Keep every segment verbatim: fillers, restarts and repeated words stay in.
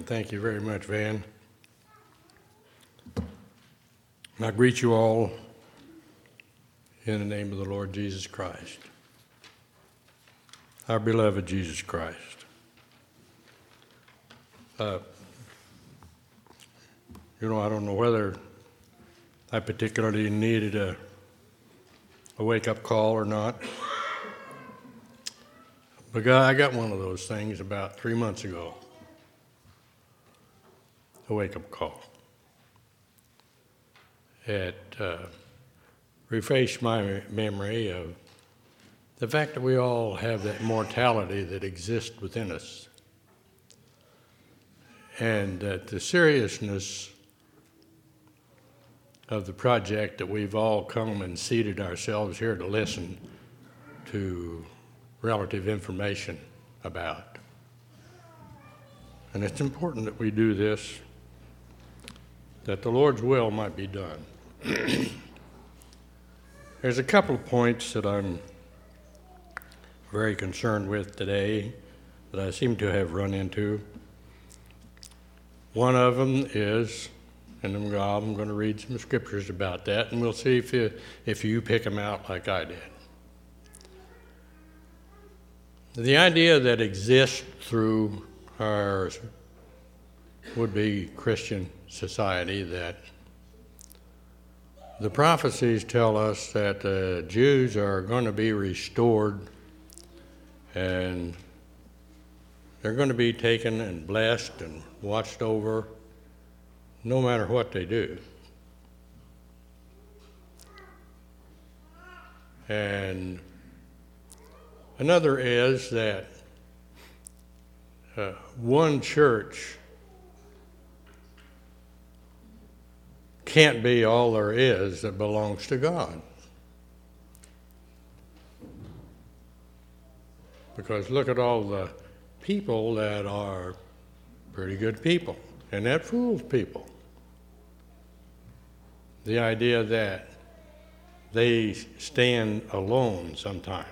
Thank you very much, Van. And I greet you all in the name of the Lord Jesus Christ, our beloved Jesus Christ. Uh, you know, I don't know whether I particularly needed a, a wake-up call or not, but I got one of those things about three months ago, a wake-up call. It uh, refreshed my memory of the fact that we all have that mortality that exists within us, and that the seriousness of the project that we've all come and seated ourselves here to listen to relative information about. And it's important that we do this, that the Lord's will might be done. There's a couple of points that I'm very concerned with today that I seem to have run into. One of them is, and I'm going to read some scriptures about that, and we'll see if you, if you pick them out like I did. The idea that exists through our would-be Christian society that the prophecies tell us that the Jews are going to be restored and they're going to be taken and blessed and watched over no matter what they do. And another is that uh, one church can't be all there is that belongs to God. Because look at all the people that are pretty good people, and that fools people. The idea that they stand alone sometimes.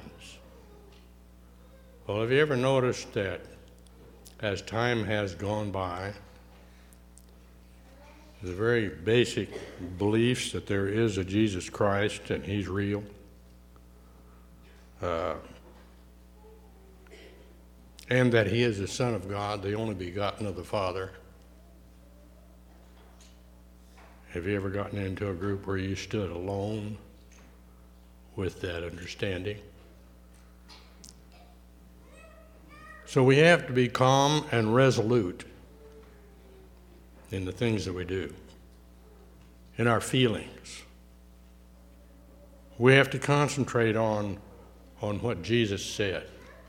Well, have you ever noticed that as time has gone by, the very basic beliefs that there is a Jesus Christ and he's real, uh, and that he is the Son of God, the only begotten of the Father. Have you ever gotten into a group where you stood alone with that understanding? So we have to be calm and resolute in the things that we do, in our feelings. We have to concentrate on, on what Jesus said,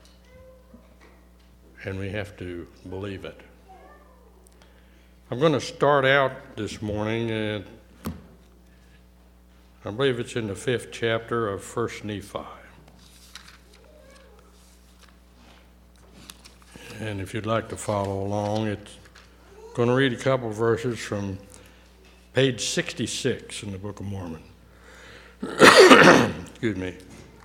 and we have to believe it. I'm going to start out this morning, and I believe it's in the fifth chapter of First Nephi. And if you'd like to follow along, it's going to read a couple of verses from page sixty-six in the Book of Mormon. Excuse me.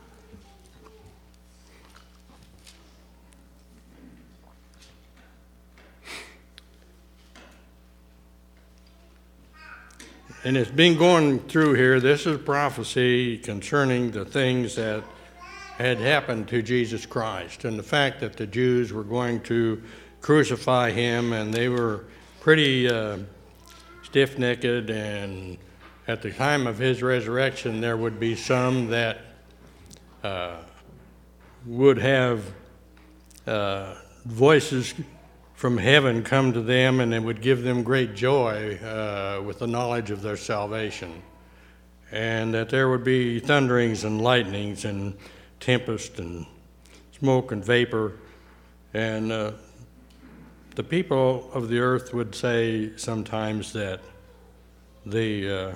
And it's been going through here. This is prophecy concerning the things that had happened to Jesus Christ and the fact that the Jews were going to crucify him, and they were pretty uh, stiff-necked, and at the time of his resurrection there would be some that uh, would have uh, voices from heaven come to them, and it would give them great joy uh, with the knowledge of their salvation, and that there would be thunderings and lightnings and tempest and smoke and vapor, and uh, the people of the earth would say sometimes that the uh,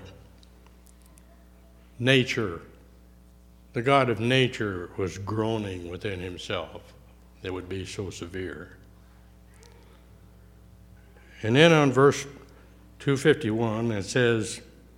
nature, the God of nature was groaning within himself. It would be so severe. And then on verse two fifty-one, it says,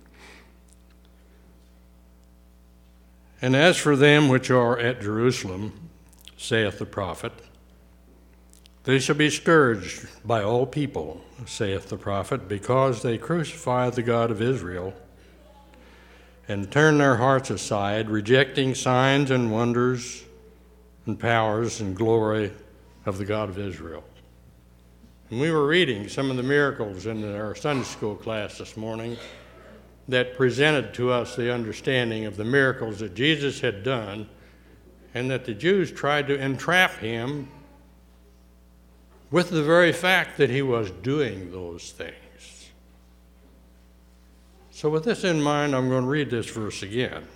"And as for them which are at Jerusalem, saith the prophet, They shall be scourged by all people, saith the prophet, because they crucify the God of Israel, and turn their hearts aside, rejecting signs and wonders and powers and glory of the God of Israel. And we were reading some of the miracles in our Sunday school class this morning that presented to us the understanding of the miracles that Jesus had done, and that the Jews tried to entrap him with the very fact that he was doing those things. So with this in mind, I'm going to read this verse again.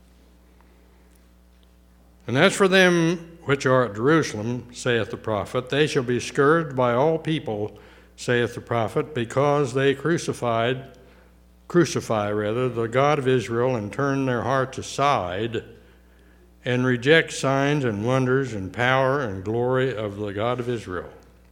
And as for them which are at Jerusalem, saith the prophet, they shall be scourged by all people, saith the prophet, because they crucified, crucify rather, the God of Israel, and turn their hearts aside, and reject signs and wonders and power and glory of the God of Israel.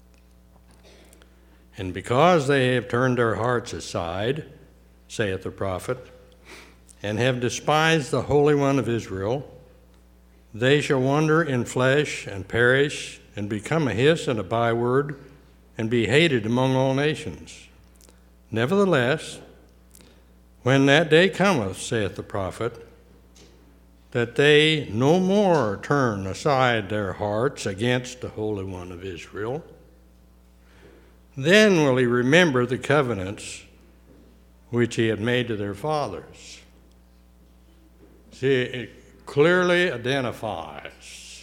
And because they have turned their hearts aside, saith the prophet, and have despised the Holy One of Israel, they shall wander in flesh and perish, and become a hiss and a byword, and be hated among all nations. Nevertheless, when that day cometh, saith the prophet, that they no more turn aside their hearts against the Holy One of Israel, then will he remember the covenants which he had made to their fathers. See, it clearly identifies.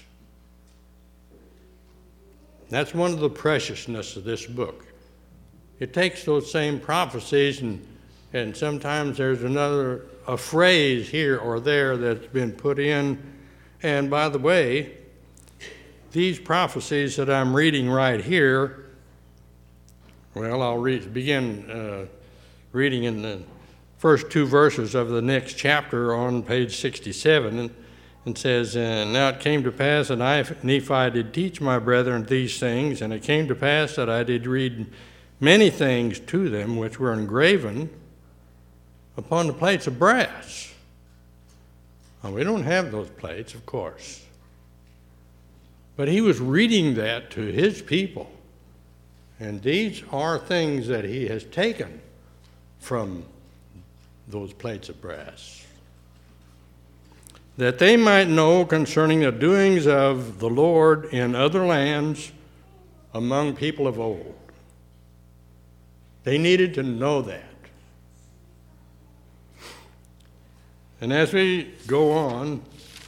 That's one of the preciousness of this book. It takes those same prophecies, and, and sometimes there's another, a phrase here or there that's been put in. And by the way, these prophecies that I'm reading right here, well, I'll read, begin uh, reading in the first two verses of the next chapter on page sixty-seven, and, and says, and now it came to pass that I, Nephi, did teach my brethren these things, and it came to pass that I did read many things to them which were engraven upon the plates of brass. Now, we don't have those plates, of course, but he was reading that to his people. And these are things that he has taken from those plates of brass, that they might know concerning the doings of the Lord in other lands among people of old. They needed to know that. And as we go on,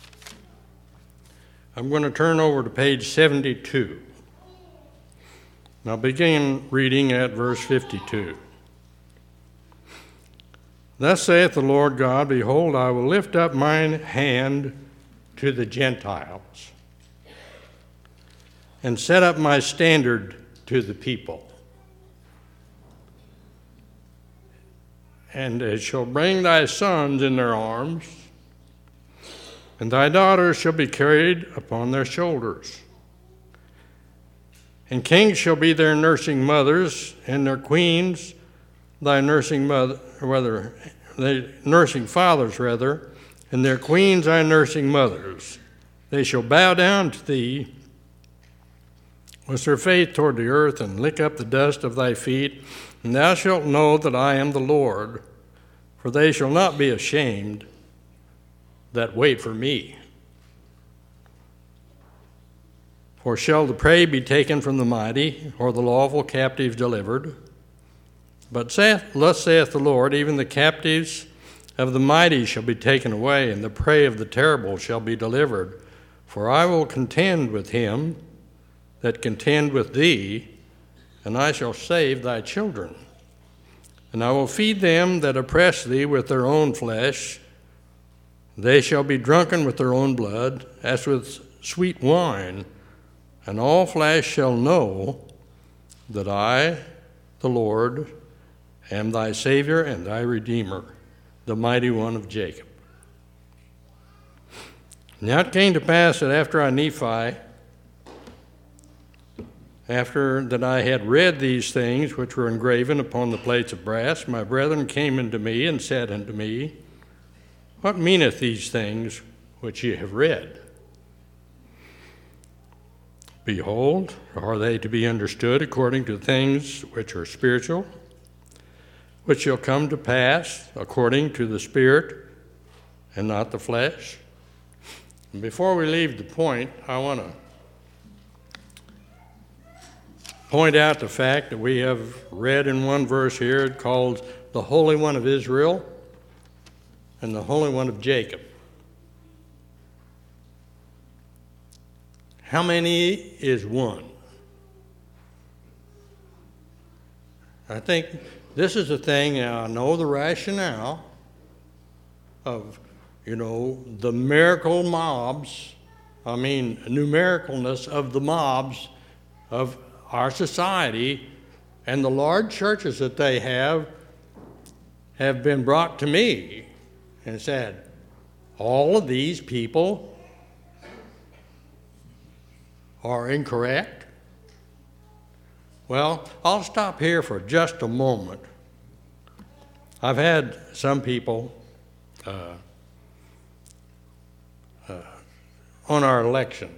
I'm going to turn over to page seventy-two. Now begin reading at verse fifty-two. Thus saith the Lord God, behold, I will lift up mine hand to the Gentiles, and set up my standard to the people. And it shall bring thy sons in their arms, and thy daughters shall be carried upon their shoulders. And kings shall be their nursing mothers, and their queens thy nursing mother, rather, they nursing fathers, rather, and their queens thy nursing mothers. They shall bow down to thee with their face toward the earth, and lick up the dust of thy feet, and thou shalt know that I am the Lord, for they shall not be ashamed that wait for me. For shall the prey be taken from the mighty, or the lawful captive delivered? But saith, thus saith the Lord, even the captives of the mighty shall be taken away, and the prey of the terrible shall be delivered. For I will contend with him that contend with thee, and I shall save thy children. And I will feed them that oppress thee with their own flesh. They shall be drunken with their own blood, as with sweet wine. And all flesh shall know that I, the Lord, am thy Savior and thy Redeemer, the mighty one of Jacob. Now it came to pass that after I, Nephi, after that I had read these things which were engraven upon the plates of brass, my brethren came unto me and said unto me, What meaneth these things which ye have read? Behold, are they to be understood according to things which are spiritual, which shall come to pass according to the Spirit and not the flesh? And before we leave the point, I want to point out the fact that we have read in one verse here called the Holy One of Israel and the Holy One of Jacob. How many is one? I think this is the thing, and I know the rationale of, you know, the miracle mobs, I mean, numericalness of the mobs of our society, and the large churches that they have, have been brought to me and said, all of these people are incorrect? Well, I'll stop here for just a moment. I've had some people uh, uh, on our election.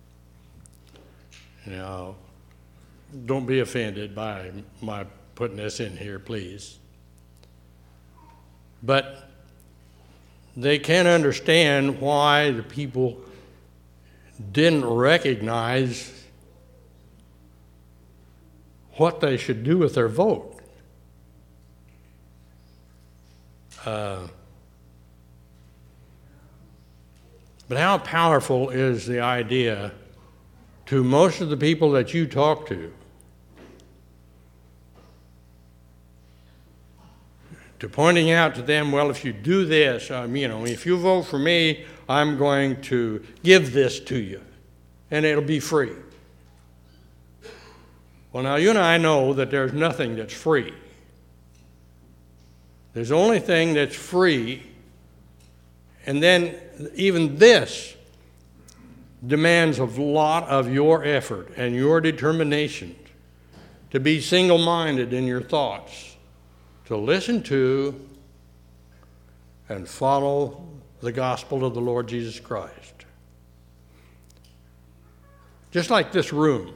You know, don't be offended by my putting this in here, please. But they can't understand why the people didn't recognize what they should do with their vote. Uh, but how powerful is the idea to most of the people that you talk to, to pointing out to them, well, if you do this, um, you know, if you vote for me, I'm going to give this to you, and it'll be free. Well, now, you and I know that there's nothing that's free. There's the only thing that's free, and then even this demands a lot of your effort and your determination to be single-minded in your thoughts, to listen to and follow the gospel of the Lord Jesus Christ. Just like this room.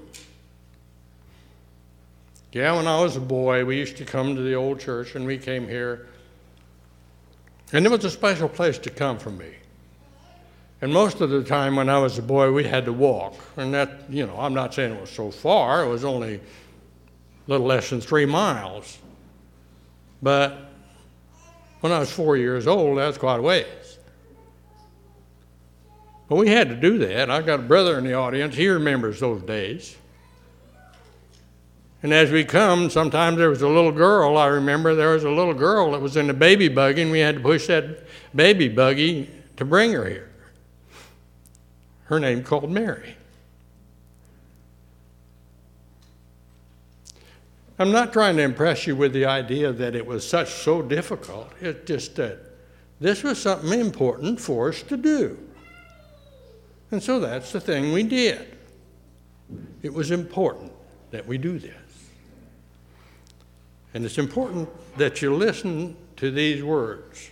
Yeah, when I was a boy, we used to come to the old church, and we came here, and it was a special place to come for me. And most of the time when I was a boy, we had to walk. And that, you know, I'm not saying it was so far. It was only a little less than three miles. But when I was four years old, that's quite a ways. But we had to do that. I got a brother in the audience. He remembers those days. And as we come, sometimes there was a little girl. I remember there was a little girl that was in the baby buggy, and we had to push that baby buggy to bring her here. Her name called Mary. I'm not trying to impress you with the idea that it was such so difficult. It's just that this was something important for us to do. And so that's the thing we did. It was important that we do this. And it's important that you listen to these words.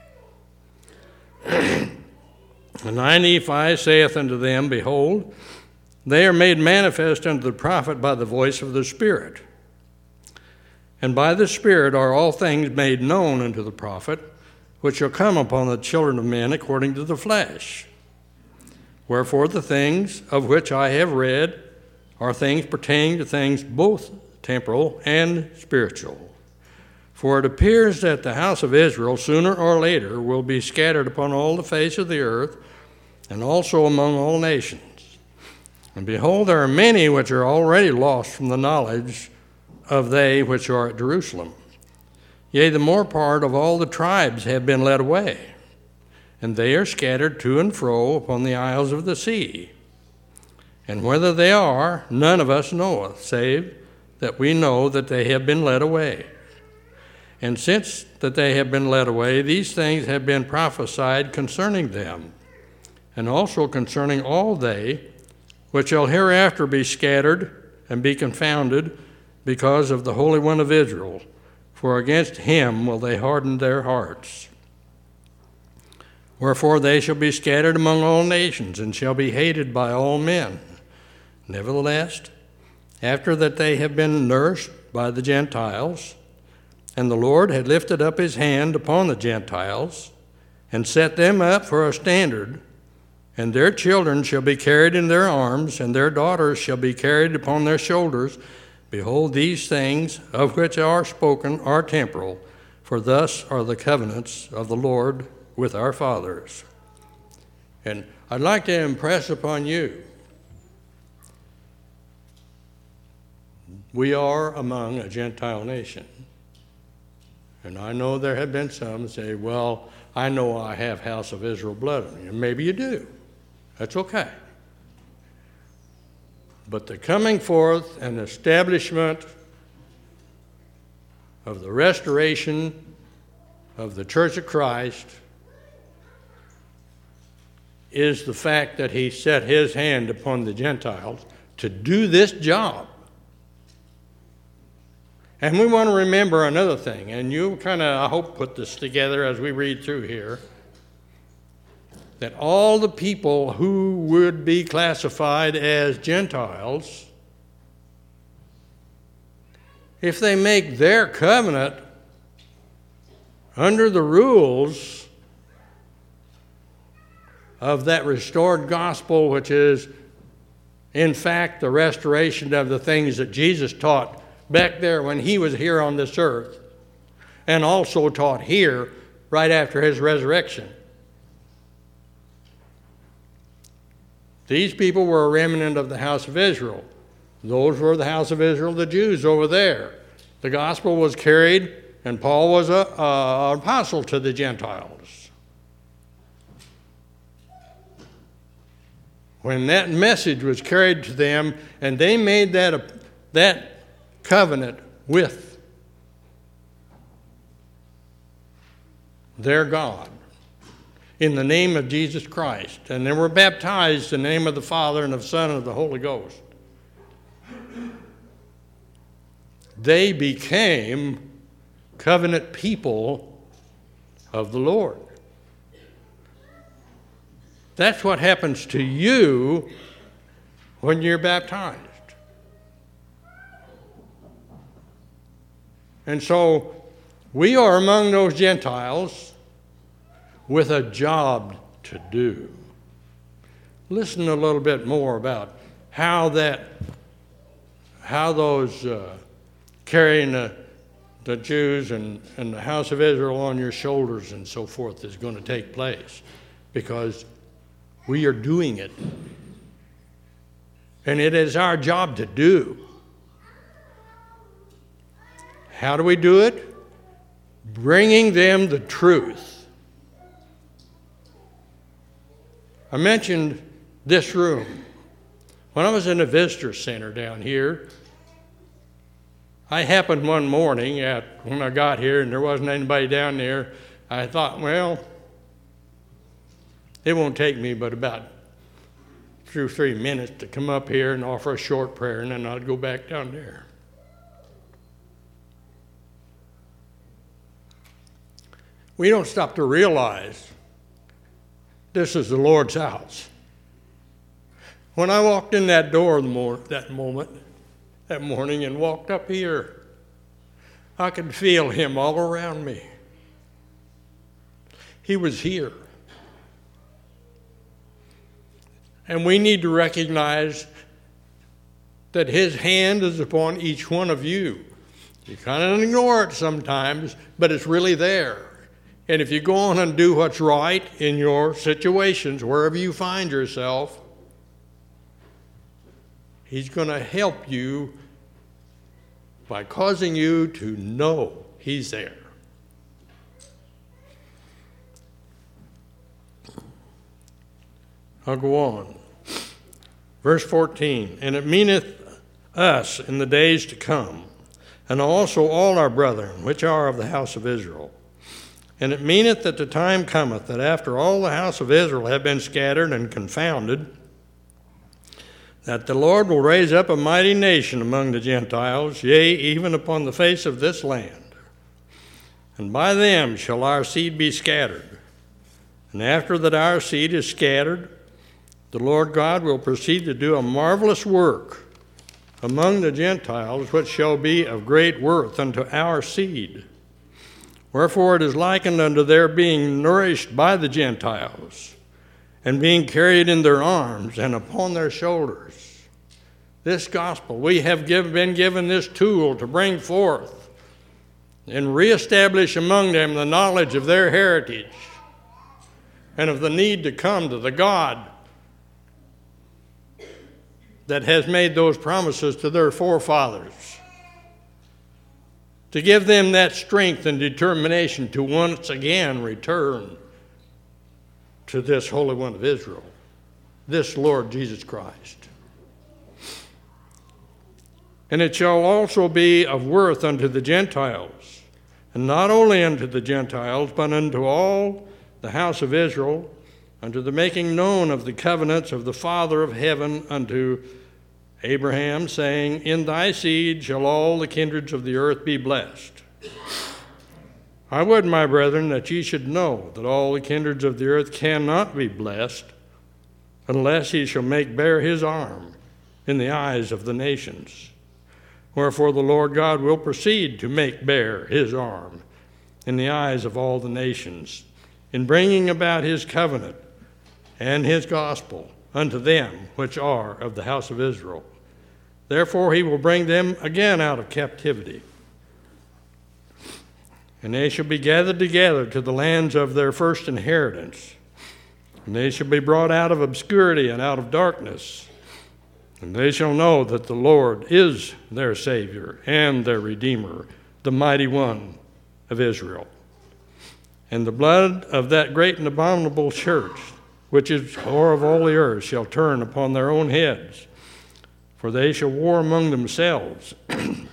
And I, Nephi, saith unto them, Behold, they are made manifest unto the prophet by the voice of the Spirit. And by the Spirit are all things made known unto the prophet, which shall come upon the children of men according to the flesh. Wherefore the things of which I have read are things pertaining to things both temporal and spiritual. For it appears that the house of Israel sooner or later will be scattered upon all the face of the earth, and also among all nations. And behold, there are many which are already lost from the knowledge of they which are at Jerusalem. Yea, the more part of all the tribes have been led away, and they are scattered to and fro upon the isles of the sea. And whether they are, none of us knoweth, save that we know that they have been led away. And since that they have been led away, these things have been prophesied concerning them, and also concerning all they which shall hereafter be scattered and be confounded because of the Holy One of Israel, for against him will they harden their hearts. Wherefore they shall be scattered among all nations, and shall be hated by all men. Nevertheless, after that they have been nourished by the Gentiles, and the Lord had lifted up his hand upon the Gentiles, and set them up for a standard, and their children shall be carried in their arms, and their daughters shall be carried upon their shoulders. Behold, these things of which are spoken are temporal, for thus are the covenants of the Lord with our fathers. And I'd like to impress upon you, we are among a Gentile nation. And I know there have been some that say, well, I know I have House of Israel blood in me. And maybe you do. That's okay. But the coming forth and establishment of the restoration of the Church of Christ is the fact that he set his hand upon the Gentiles to do this job. And we want to remember another thing, and you kind of, I hope, put this together as we read through here, that all the people who would be classified as Gentiles, if they make their covenant under the rules of that restored gospel, which is, in fact, the restoration of the things that Jesus taught back there when he was here on this earth, and also taught here right after his resurrection. These people were a remnant of the house of Israel. Those were the house of Israel, the Jews over there. The gospel was carried, and Paul was an apostle to the Gentiles. When that message was carried to them, and they made that a, that covenant with their God in the name of Jesus Christ, and they were baptized in the name of the Father and of the Son and of the Holy Ghost, they became covenant people of the Lord. That's what happens to you when you're baptized. And so we are among those Gentiles with a job to do. Listen a little bit more about how that, how those uh, carrying the, the Jews and, and the house of Israel on your shoulders and so forth is going to take place, because we are doing it. And it is our job to do. How do we do it? Bringing them the truth. I mentioned this room. When I was in a visitor center down here, I happened one morning at when I got here and there wasn't anybody down there, I thought, well, it won't take me but about two or three minutes to come up here and offer a short prayer, and then I'd go back down there. We don't stop to realize this is the Lord's house. When I walked in that door that moment, that morning, and walked up here, I could feel him all around me. He was here. And we need to recognize that his hand is upon each one of you. You kind of ignore it sometimes, but it's really there. And if you go on and do what's right in your situations, wherever you find yourself, he's going to help you by causing you to know he's there. I'll go on. Verse fourteen, and it meaneth us in the days to come, and also all our brethren, which are of the house of Israel. And it meaneth that the time cometh, that after all the house of Israel have been scattered and confounded, that the Lord will raise up a mighty nation among the Gentiles, yea, even upon the face of this land. And by them shall our seed be scattered. And after that our seed is scattered, the Lord God will proceed to do a marvelous work among the Gentiles, which shall be of great worth unto our seed. Wherefore it is likened unto their being nourished by the Gentiles, and being carried in their arms and upon their shoulders. This gospel, we have give, been given this tool to bring forth and reestablish among them the knowledge of their heritage and of the need to come to the God that has made those promises to their forefathers, to give them that strength and determination to once again return to this Holy One of Israel, this Lord Jesus Christ. And it shall also be of worth unto the Gentiles, and not only unto the Gentiles, but unto all the house of Israel, unto the making known of the covenants of the Father of heaven unto Abraham, saying, In thy seed shall all the kindreds of the earth be blessed. I would, my brethren, that ye should know that all the kindreds of the earth cannot be blessed unless he shall make bare his arm in the eyes of the nations. Wherefore the Lord God will proceed to make bare his arm in the eyes of all the nations, in bringing about his covenant and his gospel unto them which are of the house of Israel. Therefore he will bring them again out of captivity, and they shall be gathered together to the lands of their first inheritance, and they shall be brought out of obscurity and out of darkness, and they shall know that the Lord is their Savior and their Redeemer, the mighty one of Israel. And the blood of that great and abominable church, which is whore of all the earth, shall turn upon their own heads, for they shall war among themselves, and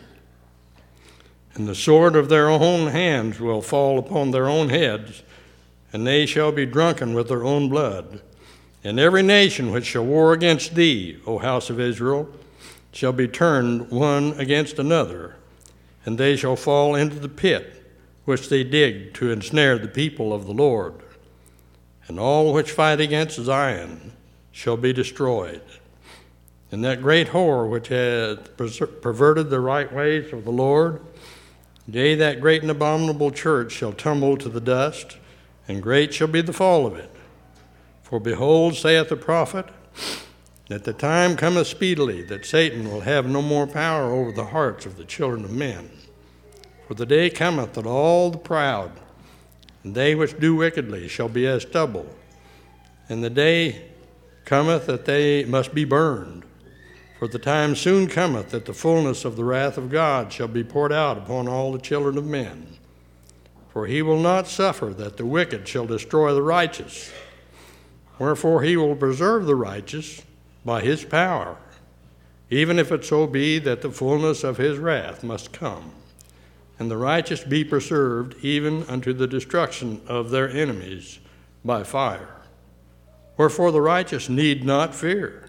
the sword of their own hands will fall upon their own heads, and they shall be drunken with their own blood. And every nation which shall war against thee, O house of Israel, shall be turned one against another, and they shall fall into the pit which they dig to ensnare the people of the Lord. And all which fight against Zion shall be destroyed. And that great whore which hath perverted the right ways of the Lord, yea, that great and abominable church shall tumble to the dust, and great shall be the fall of it. For behold, saith the prophet, that the time cometh speedily that Satan will have no more power over the hearts of the children of men. For the day cometh that all the proud and they which do wickedly shall be as stubble, and the day cometh that they must be burned. For the time soon cometh that the fullness of the wrath of God shall be poured out upon all the children of men. For he will not suffer that the wicked shall destroy the righteous. Wherefore he will preserve the righteous by his power, even if it so be that the fullness of his wrath must come, and the righteous be preserved even unto the destruction of their enemies by fire. Wherefore the righteous need not fear.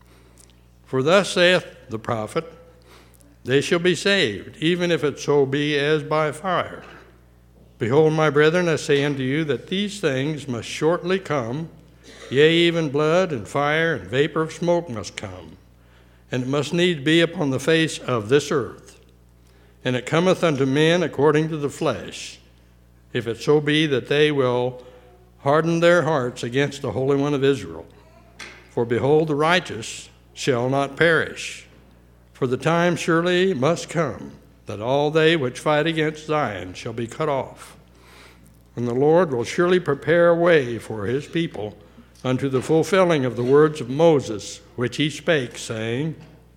For thus saith the prophet, they shall be saved, even if it so be as by fire. Behold, my brethren, I say unto you that these things must shortly come, yea, even blood and fire and vapor of smoke must come, and it must needs be upon the face of this earth. And it cometh unto men according to the flesh, if it so be that they will harden their hearts against the Holy One of Israel. For behold, the righteous shall not perish. For the time surely must come that all they which fight against Zion shall be cut off. And the Lord will surely prepare a way for his people unto the fulfilling of the words of Moses, which he spake, saying,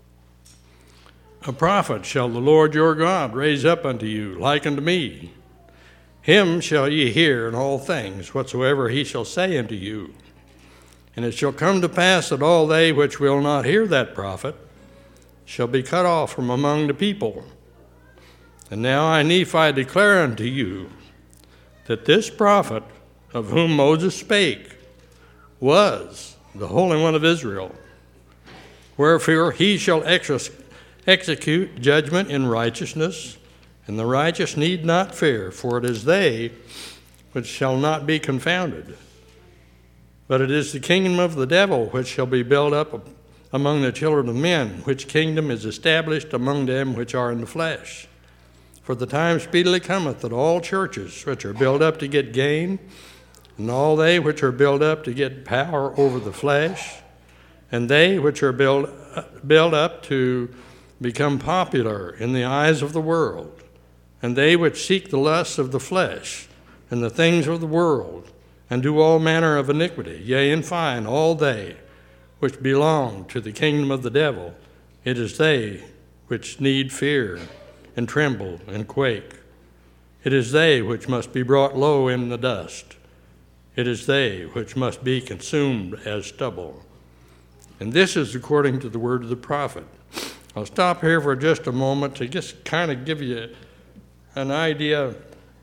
A prophet shall the Lord your God raise up unto you, like unto me. Him shall ye hear in all things whatsoever he shall say unto you. And it shall come to pass that all they which will not hear that prophet shall be cut off from among the people. And now I, Nephi, declare unto you that this prophet of whom Moses spake was the Holy One of Israel. Wherefore he shall ex- execute judgment in righteousness, and the righteous need not fear, for it is they which shall not be confounded. But it is the kingdom of the devil which shall be built up among the children of men, which kingdom is established among them which are in the flesh. For the time speedily cometh that all churches which are built up to get gain, and all they which are built up to get power over the flesh, and they which are built, built up to become popular in the eyes of the world, and they which seek the lusts of the flesh, and the things of the world, and do all manner of iniquity, yea, in fine, all they which belong to the kingdom of the devil, it is they which need fear, and tremble, and quake. It is they which must be brought low in the dust. It is they which must be consumed as stubble. And this is according to the word of the prophet. I'll stop here for just a moment to just kind of give you an idea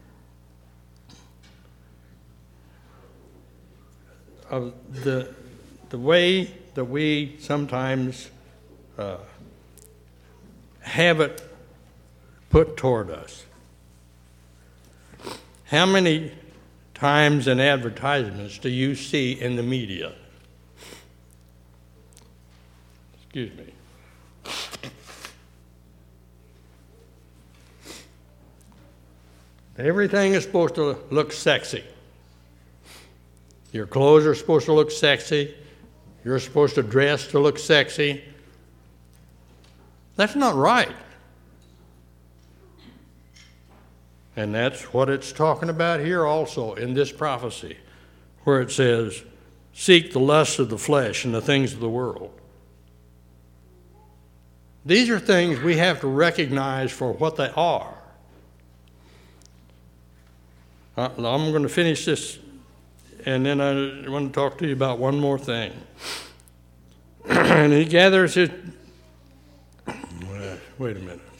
of the, the way that we sometimes uh, have it put toward us. How many times in advertisements do you see in the media? Excuse me. Everything is supposed to look sexy. Your clothes are supposed to look sexy. You're supposed to dress to look sexy. That's not right. And that's what it's talking about here also in this prophecy, where it says, seek the lusts of the flesh and the things of the world. These are things we have to recognize for what they are. I'm going to finish this, and then I want to talk to you about one more thing. And he gathers his... Wait a minute.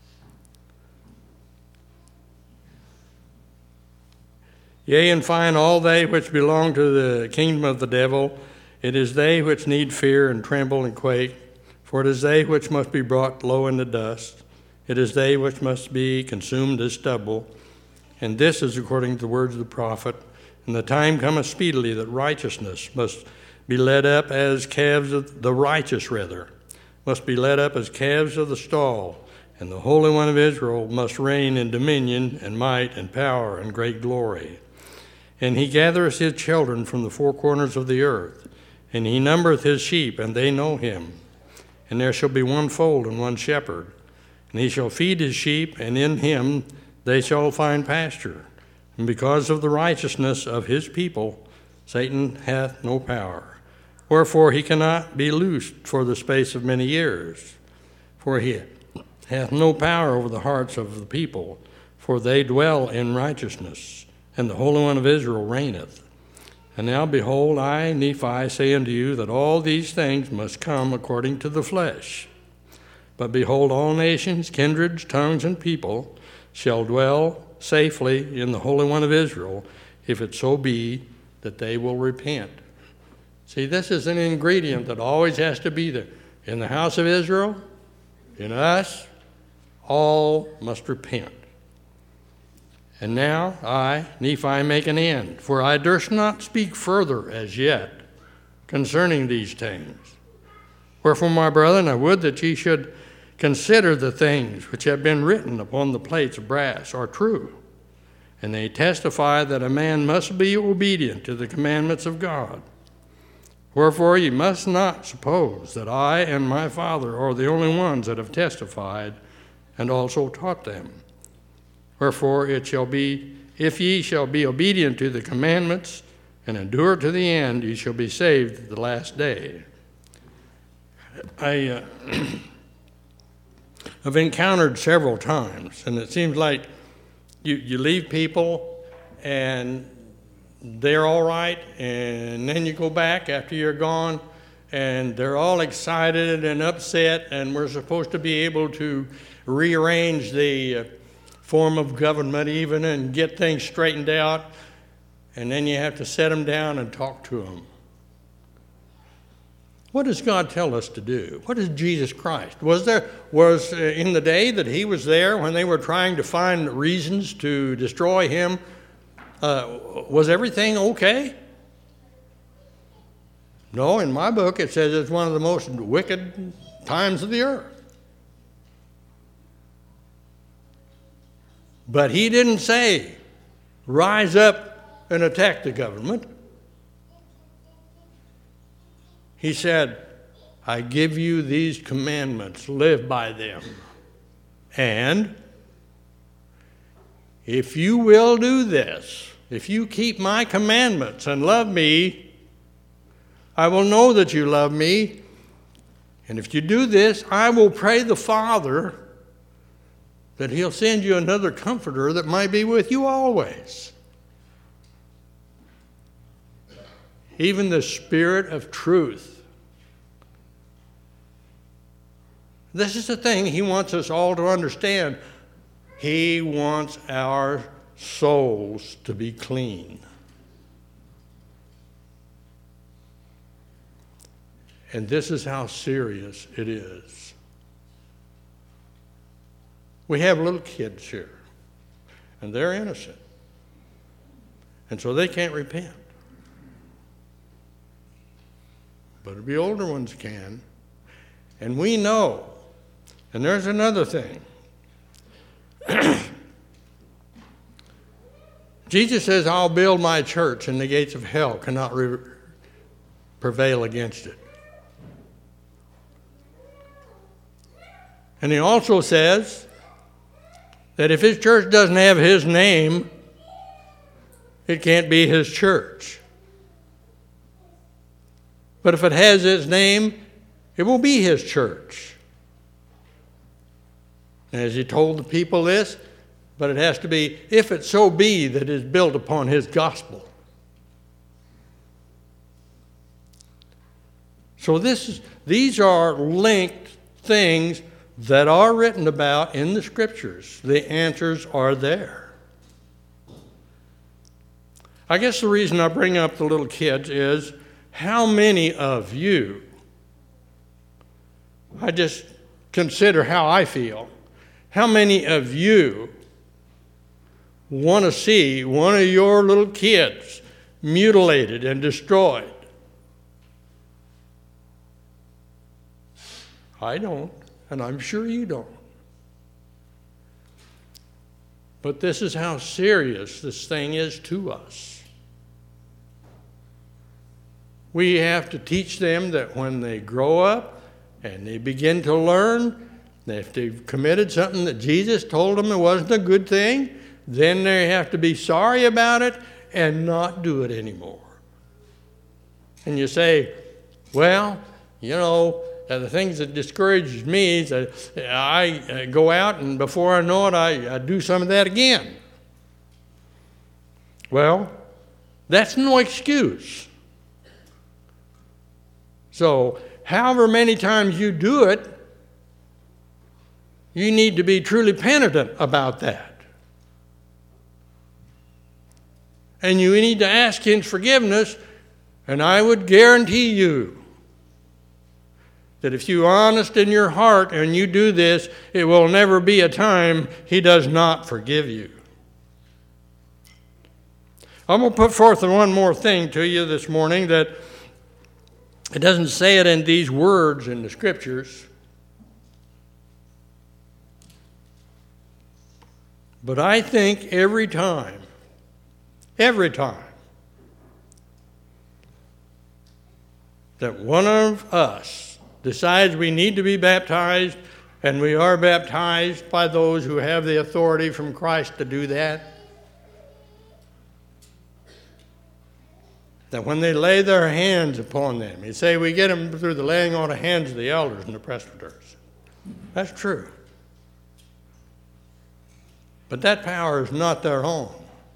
Yea, and fine, all they which belong to the kingdom of the devil, it is they which need fear and tremble and quake, for it is they which must be brought low in the dust. It is they which must be consumed as stubble. And this is according to the words of the prophet. And the time cometh speedily that righteousness must be led up as calves of the righteous, rather, must be led up as calves of the stall. And the Holy One of Israel must reign in dominion and might and power and great glory. And he gathereth his children from the four corners of the earth, and he numbereth his sheep, and they know him. And there shall be one fold and one shepherd, and he shall feed his sheep, and in him they shall find pasture. And because of the righteousness of his people, Satan hath no power. Wherefore he cannot be loosed for the space of many years. For he hath no power over the hearts of the people, for they dwell in righteousness, and the Holy One of Israel reigneth. And now behold, I, Nephi, say unto you that all these things must come according to the flesh. But behold, all nations, kindreds, tongues, and people shall dwell safely in the Holy One of Israel, if it so be that they will repent. See, this is an ingredient that always has to be there. In the house of Israel, in us, all must repent. And now I, Nephi, make an end, for I durst not speak further as yet concerning these things. Wherefore, my brethren, I would that ye should consider the things which have been written upon the plates of brass are true, and they testify that a man must be obedient to the commandments of God. Wherefore, ye must not suppose that I and my Father are the only ones that have testified and also taught them. Wherefore it shall be, if ye shall be obedient to the commandments and endure to the end, ye shall be saved at the last day. I uh, have encountered several times, and it seems like you, you leave people and they're all right, and then you go back after you're gone, and they're all excited and upset, and we're supposed to be able to rearrange the uh, form of government even and get things straightened out, and then you have to set them down and talk to them. What does God tell us to do? What is Jesus Christ? Was there, was uh, in the day that he was there when they were trying to find reasons to destroy him, uh, was everything okay? No, in my book it says it's one of the most wicked times of the earth. But he didn't say, rise up and attack the government. He said, I give you these commandments, live by them. And if you will do this, if you keep my commandments and love me, I will know that you love me. And if you do this, I will pray the Father that he'll send you another comforter that might be with you always. Even the Spirit of truth. This is the thing he wants us all to understand. He wants our souls to be clean. And this is how serious it is. We have little kids here, and they're innocent. And so they can't repent. But the older ones can. And we know. And there's another thing. Jesus says, I'll build my church, and the gates of hell cannot re- prevail against it. And he also says that if his church doesn't have his name, it can't be his church. But if it has his name, it will be his church. As he told the people this, but it has to be, if it so be that it is built upon his gospel. So this is, these are linked things that are written about in the Scriptures. The answers are there. I guess the reason I bring up the little kids is, how many of you, I just consider how I feel, how many of you want to see one of your little kids mutilated and destroyed? I don't. And I'm sure you don't. But this is how serious this thing is to us. We have to teach them that when they grow up and they begin to learn, that if they've committed something that Jesus told them it wasn't a good thing, then they have to be sorry about it and not do it anymore. And you say, well, you know, Uh, the things that discourages me is that I uh, go out and before I know it, I, I do some of that again. Well, that's no excuse. So, however many times you do it, you need to be truly penitent about that. And you need to ask his forgiveness, and I would guarantee you that if you're honest in your heart and you do this, it will never be a time he does not forgive you. I'm going to put forth one more thing to you this morning that it doesn't say it in these words in the Scriptures. But I think every time, every time, that one of us decides we need to be baptized, and we are baptized by those who have the authority from Christ to do that, that when they lay their hands upon them, you say we get them through the laying on of hands of the elders and the presbyters. That's true. But that power is not their own.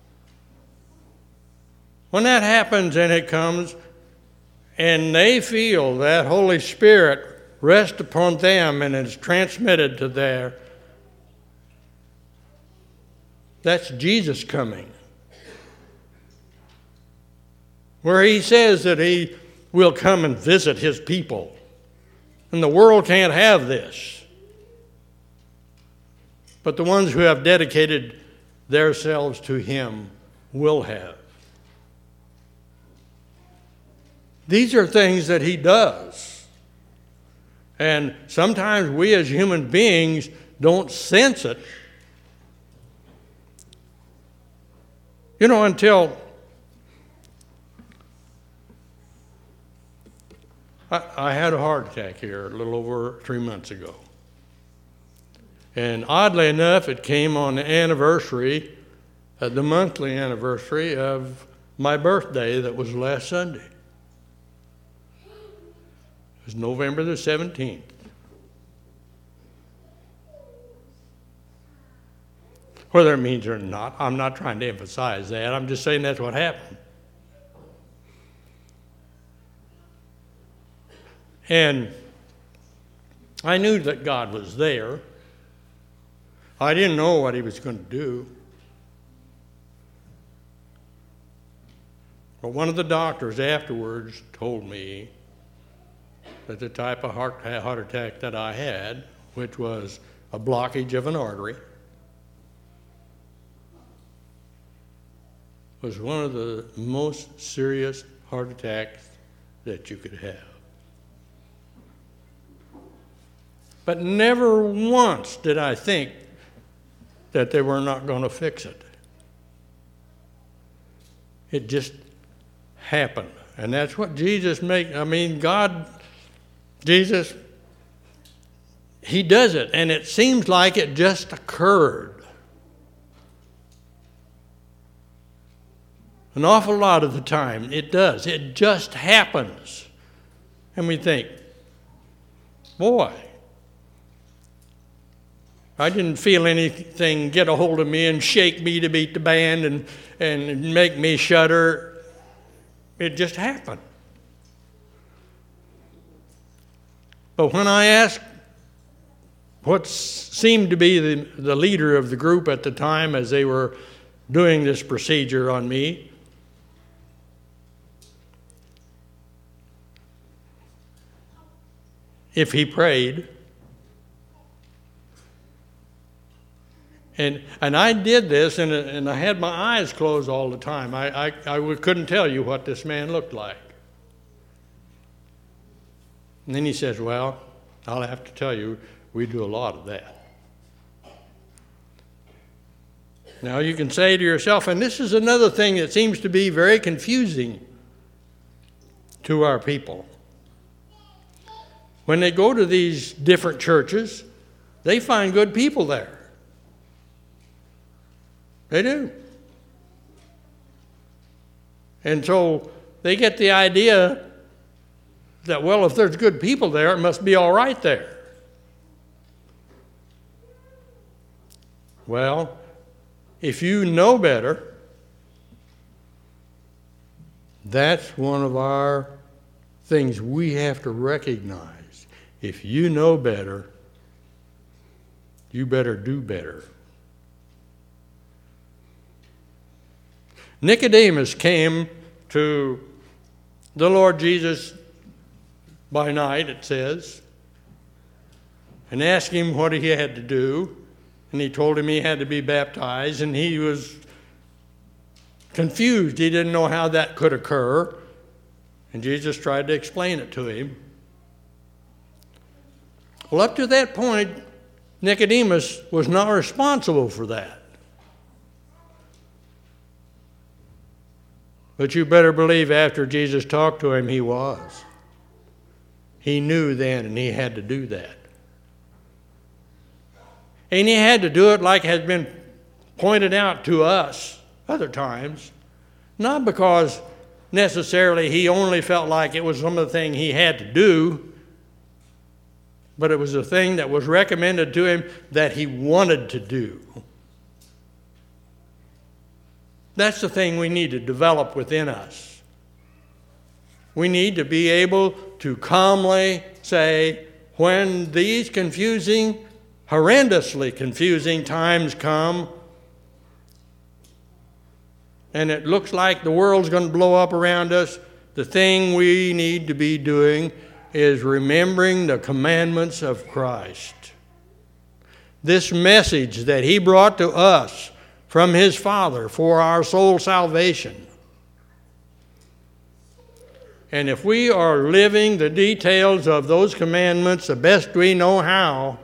When that happens and it comes, and they feel that Holy Spirit rest upon them and it's transmitted to their, that's Jesus coming. Where he says that he will come and visit his people. And the world can't have this. But the ones who have dedicated themselves to him will have. These are things that he does. And sometimes we as human beings don't sense it. You know, until I, I had a heart attack here a little over three months ago. And oddly enough, it came on the anniversary, uh, the monthly anniversary of my birthday that was last Sunday. It was November the seventeenth. Whether it means or not, I'm not trying to emphasize that. I'm just saying that's what happened. And I knew that God was there. I didn't know what he was going to do. But one of the doctors afterwards told me that the type of heart, heart attack that I had, which was a blockage of an artery, was one of the most serious heart attacks that you could have. But never once did I think that they were not going to fix it. It just happened. And that's what Jesus make. I mean, God, Jesus, he does it. And it seems like it just occurred. An awful lot of the time, it does. It just happens. And we think, boy, I didn't feel anything get a hold of me and shake me to beat the band and, and make me shudder. It just happened. But when I asked what seemed to be the, the leader of the group at the time as they were doing this procedure on me, if he prayed, And and I did this, and, and I had my eyes closed all the time. I, I, I couldn't tell you what this man looked like. And then he says, well, I'll have to tell you, we do a lot of that. Now you can say to yourself, and this is another thing that seems to be very confusing to our people. When they go to these different churches, they find good people there. They do. And so they get the idea that, well, if there's good people there, it must be all right there. Well, if you know better, that's one of our things we have to recognize. If you know better, you better do better. Nicodemus came to the Lord Jesus by night, it says, and asked him what he had to do. And he told him he had to be baptized, and he was confused. He didn't know how that could occur. And Jesus tried to explain it to him. Well, up to that point, Nicodemus was not responsible for that. But you better believe after Jesus talked to him, he was. He knew then, and he had to do that. And he had to do it like has been pointed out to us other times, not because necessarily he only felt like it was some of the thing he had to do, but it was a thing that was recommended to him that he wanted to do. That's the thing we need to develop within us. We need to be able to calmly say, when these confusing, horrendously confusing times come, and it looks like the world's going to blow up around us, the thing we need to be doing is remembering the commandments of Christ. This message that he brought to us from his Father for our soul salvation. And if we are living the details of those commandments the best we know how,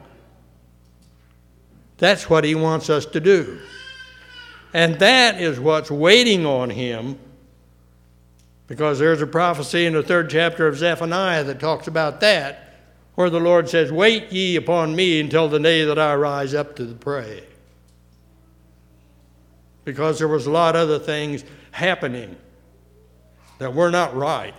that's what he wants us to do. And that is what's waiting on him, because there's a prophecy in the third chapter of Zephaniah that talks about that, where the Lord says, "Wait ye upon me until the day that I rise up to the prey." Because there was a lot of other things happening that were not right.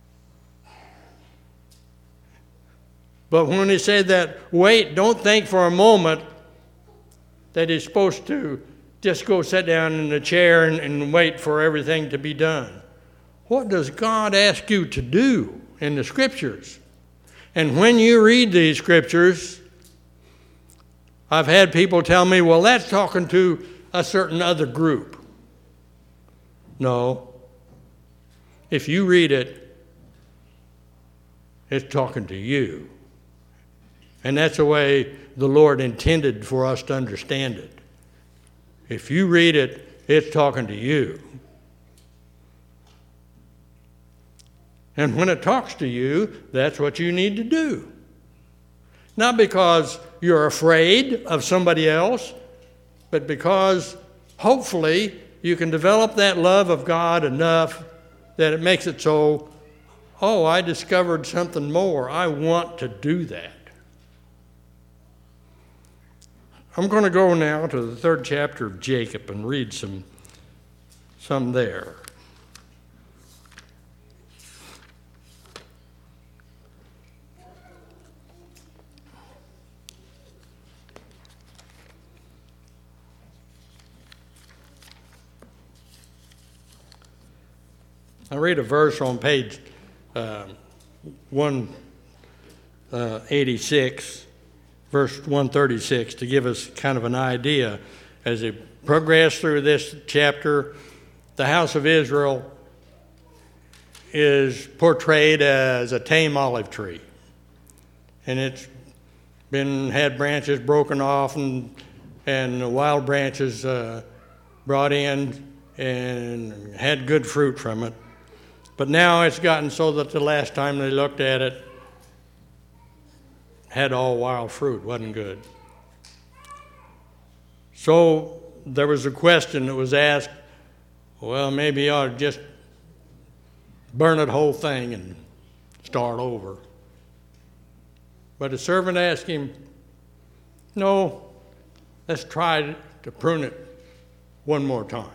But when he said that, wait, don't think for a moment that he's supposed to just go sit down in the chair and, and wait for everything to be done. What does God ask you to do in the Scriptures? And when you read these Scriptures, I've had people tell me, well, that's talking to a certain other group. No. If you read it, it's talking to you. And that's the way the Lord intended for us to understand it. If you read it, it's talking to you. And when it talks to you, that's what you need to do. Not because you're afraid of somebody else, but because hopefully you can develop that love of God enough that it makes it so, oh, I discovered something more. I want to do that. I'm going to go now to the third chapter of Jacob and read some, some there. I read a verse on page uh, one eighty-six. Verse one thirty-six, to give us kind of an idea. As they progress through this chapter, the house of Israel is portrayed as a tame olive tree. And it's been had branches broken off and, and wild branches uh, brought in and had good fruit from it. But now it's gotten so that the last time they looked at it, had all wild fruit, wasn't good. So there was a question that was asked, well, maybe you ought to just burn the whole thing and start over. But the servant asked him, no, let's try to prune it one more time.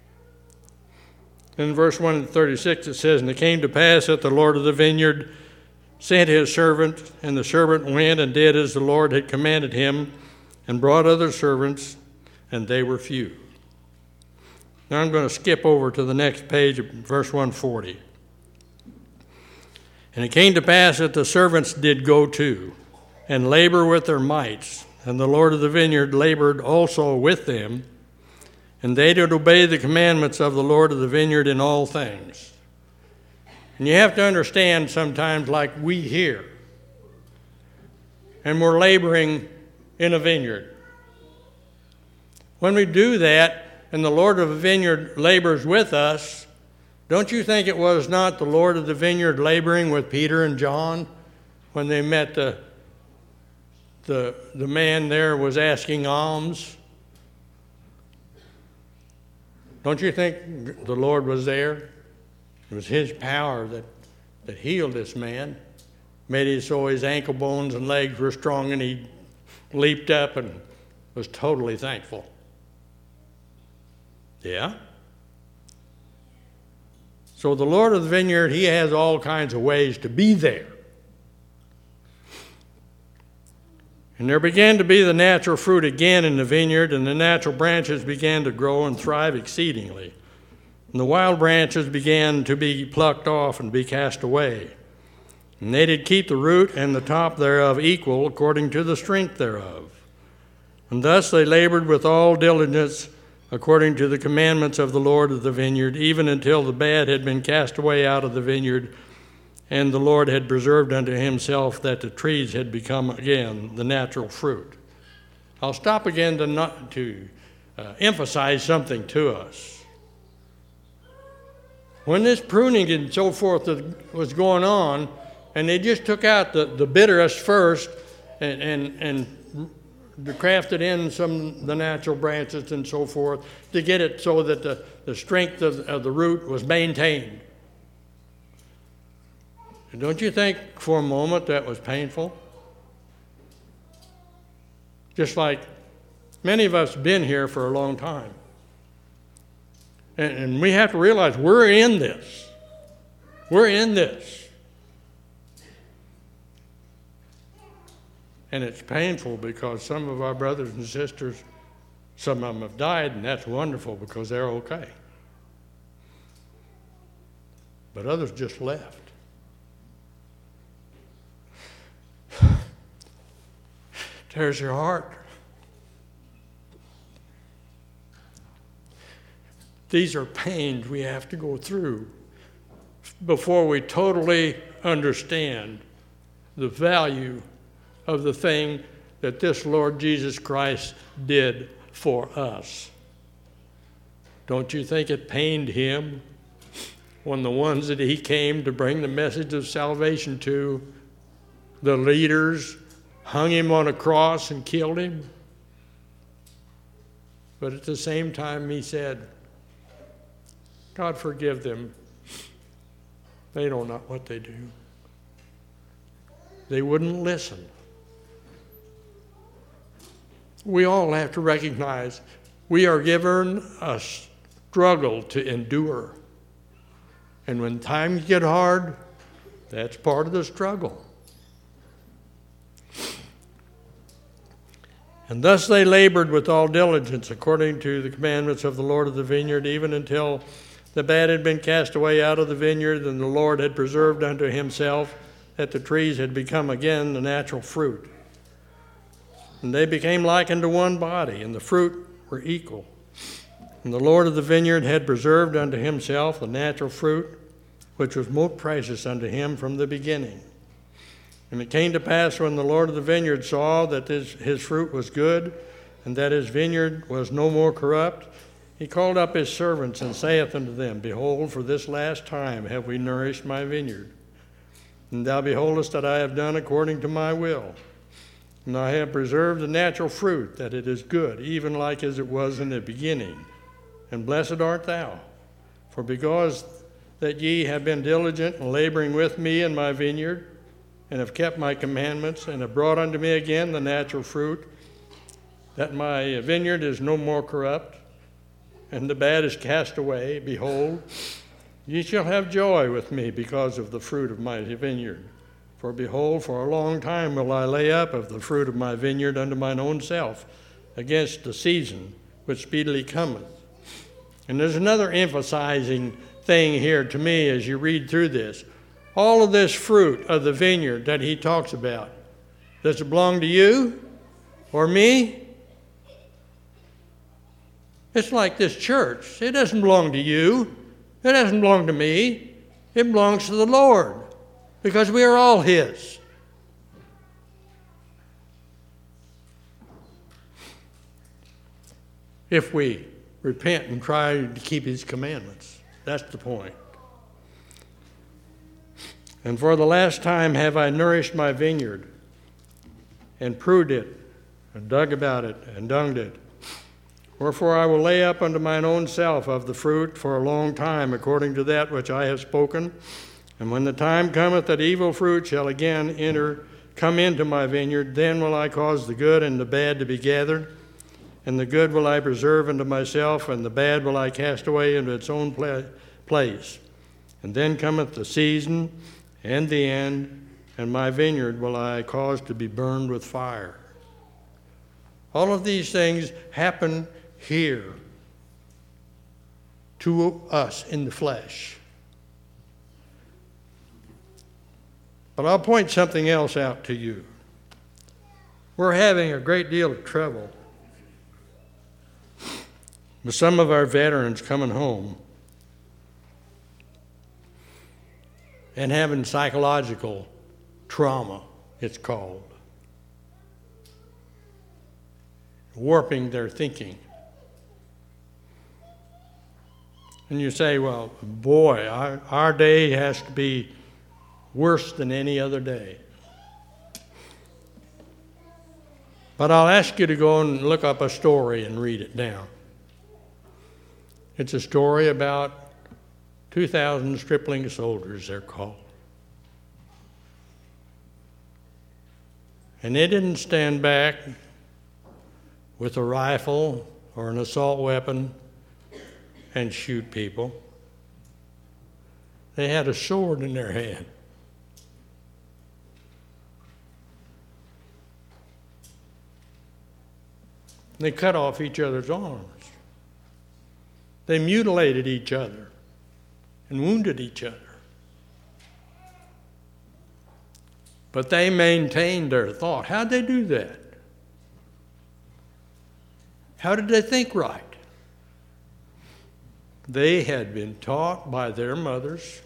In verse one thirty-six it says, and it came to pass that the Lord of the vineyard sent his servant, and the servant went and did as the Lord had commanded him, and brought other servants, and they were few. Now I'm going to skip over to the next page, verse one forty. And it came to pass that the servants did go to, and labor with their mights, and the Lord of the vineyard labored also with them, and they did obey the commandments of the Lord of the vineyard in all things. And you have to understand sometimes, like we here, and we're laboring in a vineyard. When we do that, and the Lord of the vineyard labors with us, don't you think it was not the Lord of the vineyard laboring with Peter and John when they met the, the, the man there was asking alms? Don't you think the Lord was there? It was his power that, that healed this man, made it so his ankle bones and legs were strong, and he leaped up and was totally thankful. Yeah? So the Lord of the vineyard, he has all kinds of ways to be there. And there began to be the natural fruit again in the vineyard, and the natural branches began to grow and thrive exceedingly. And the wild branches began to be plucked off and be cast away. And they did keep the root and the top thereof equal according to the strength thereof. And thus they labored with all diligence according to the commandments of the Lord of the vineyard, even until the bad had been cast away out of the vineyard, and the Lord had preserved unto himself that the trees had become again the natural fruit. I'll stop again to, not, to uh, emphasize something to us. When this pruning and so forth was going on, and they just took out the, the bitterest first and, and, and crafted in some of the natural branches and so forth to get it so that the, the strength of, of the root was maintained. Don't you think for a moment that was painful? Just like many of us have been here for a long time. And, and we have to realize we're in this. We're in this. And it's painful because some of our brothers and sisters, some of them have died, and that's wonderful because they're okay. But others just left. Tears your heart. These are pains we have to go through before we totally understand the value of the thing that this Lord Jesus Christ did for us. Don't you think it pained him when the ones that he came to bring the message of salvation to, the leaders, hung him on a cross and killed him? But at the same time he said, God forgive them. They don't know what they do. They wouldn't listen. We all have to recognize we are given a struggle to endure. And when times get hard, that's part of the struggle. And thus they labored with all diligence according to the commandments of the Lord of the vineyard, even until the bad had been cast away out of the vineyard, and the Lord had preserved unto himself that the trees had become again the natural fruit. And they became like unto one body, and the fruit were equal. And the Lord of the vineyard had preserved unto himself the natural fruit, which was most precious unto him from the beginning. And it came to pass when the Lord of the vineyard saw that his, his fruit was good, and that his vineyard was no more corrupt, he called up his servants and saith unto them, Behold, for this last time have we nourished my vineyard. And thou beholdest that I have done according to my will. And I have preserved the natural fruit, that it is good, even like as it was in the beginning. And blessed art thou, for because that ye have been diligent in laboring with me in my vineyard, and have kept my commandments, and have brought unto me again the natural fruit, that my vineyard is no more corrupt, and the bad is cast away, behold, ye shall have joy with me because of the fruit of my vineyard. For behold, for a long time will I lay up of the fruit of my vineyard unto mine own self, against the season which speedily cometh. And there's another emphasizing thing here to me as you read through this. All of this fruit of the vineyard that he talks about, does it belong to you or me? It's like this church. It doesn't belong to you. It doesn't belong to me. It belongs to the Lord, because we are all his. If we repent and try to keep his commandments. That's the point. And for the last time have I nourished my vineyard, and pruned it, and dug about it, and dunged it. Wherefore I will lay up unto mine own self of the fruit for a long time, according to that which I have spoken. And when the time cometh that evil fruit shall again enter, come into my vineyard, then will I cause the good and the bad to be gathered. And the good will I preserve unto myself, and the bad will I cast away into its own place. And then cometh the season and the end, and my vineyard will I cause to be burned with fire. All of these things happen here to us in the flesh. But I'll point something else out to you. We're having a great deal of trouble with some of our veterans coming home and having psychological trauma, it's called. Warping their thinking. And you say, well, boy, our, our day has to be worse than any other day. But I'll ask you to go and look up a story and read it down. It's a story about two thousand stripling soldiers, they're called. And they didn't stand back with a rifle or an assault weapon and shoot people. They had a sword in their hand. They cut off each other's arms. They mutilated each other and wounded each other. But they maintained their thought. How'd they do that? How did they think right? They had been taught by their mothers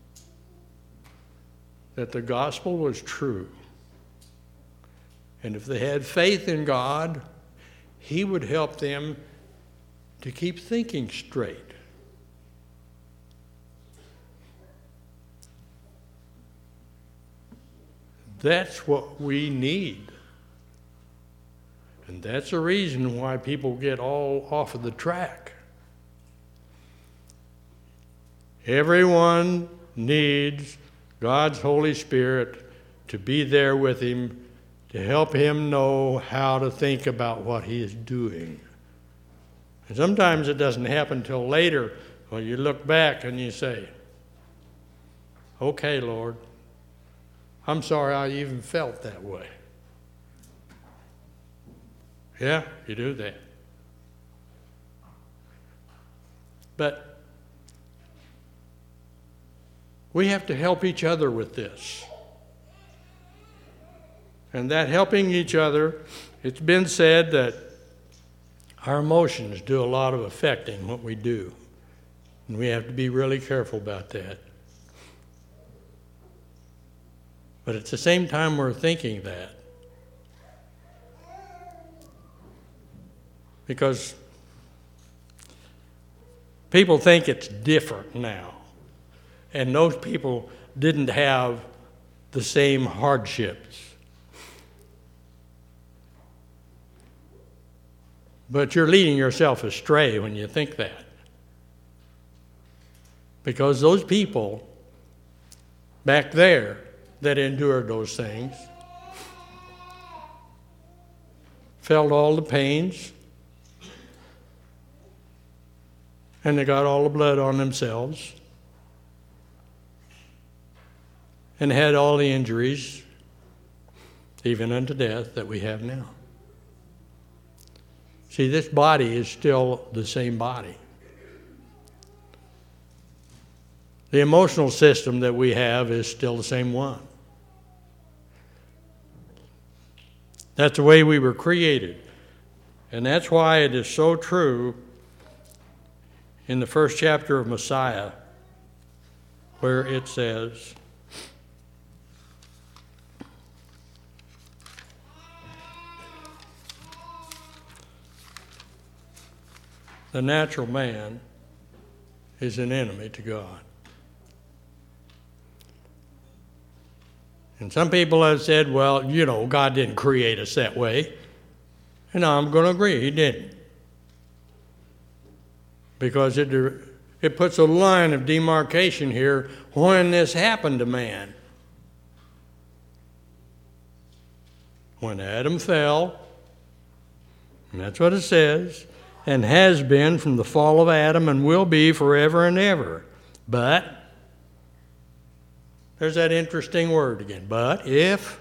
that the gospel was true. And if they had faith in God, He would help them to keep thinking straight. That's what we need. And that's the reason why people get all off of the track. Everyone needs God's Holy Spirit to be there with him, to help him know how to think about what he is doing. And sometimes it doesn't happen till later when you look back and you say, okay, Lord, I'm sorry I even felt that way. Yeah, you do that. But we have to help each other with this. And that helping each other, it's been said that our emotions do a lot of affecting what we do. And we have to be really careful about that. But at the same time we're thinking that, because people think it's different now. And those people didn't have the same hardships. But you're leading yourself astray when you think that. Because those people back there that endured those things felt all the pains, and they got all the blood on themselves, and had all the injuries, even unto death, that we have now. See, this body is still the same body. The emotional system that we have is still the same one. That's the way we were created. And that's why it is so true in the first chapter of Messiah, where it says, the natural man is an enemy to God. And some people have said, well, you know, God didn't create us that way. And I'm going to agree, he didn't. Because it, it puts a line of demarcation here when this happened to man. When Adam fell, and that's what it says, and has been from the fall of Adam and will be forever and ever. But, there's that interesting word again, but if,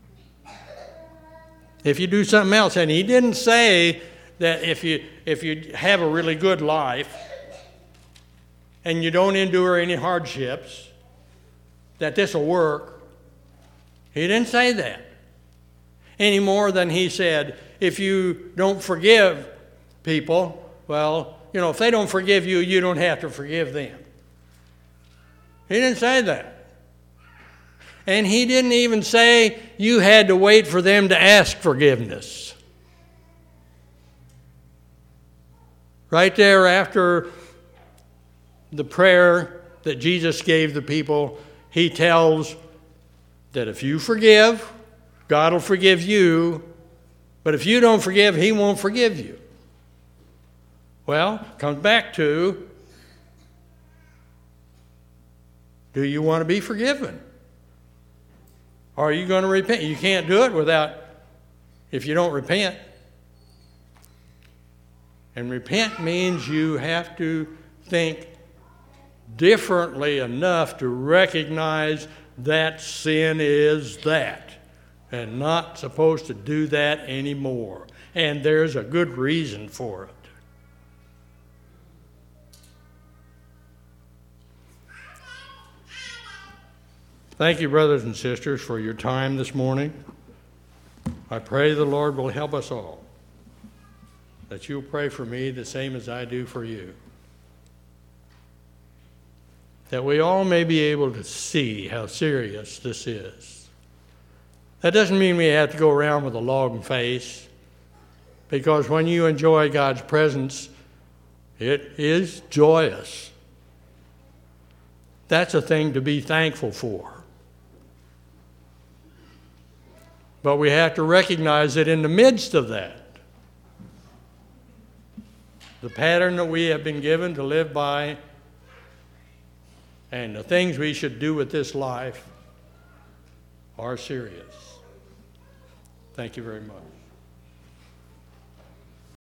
if you do something else, and he didn't say that if you, if you have a really good life and you don't endure any hardships, that this will work. He didn't say that. Any more than he said, if you don't forgive people, well, you know, if they don't forgive you, you don't have to forgive them. He didn't say that. And he didn't even say you had to wait for them to ask forgiveness. Right there after the prayer that Jesus gave the people, he tells that if you forgive, God will forgive you, but if you don't forgive, he won't forgive you. Well, comes back to, do you want to be forgiven? Or are you going to repent? You can't do it without, if you don't repent. And repent means you have to think differently enough to recognize that sin is that and not supposed to do that anymore. And there's a good reason for it. Thank you, brothers and sisters, for your time this morning. I pray the Lord will help us all, that you'll pray for me the same as I do for you, that we all may be able to see how serious this is. That doesn't mean we have to go around with a long face, because when you enjoy God's presence, it is joyous. That's a thing to be thankful for. But we have to recognize that in the midst of that, the pattern that we have been given to live by and the things we should do with this life are serious. Thank you very much.